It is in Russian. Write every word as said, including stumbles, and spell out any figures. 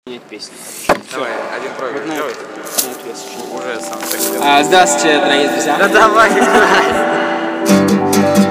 Нет песни. Давай, один проигрыш Вот делай. На Уже сам так сделал. а, здравствуйте, дорогие друзья. Да давай, играй.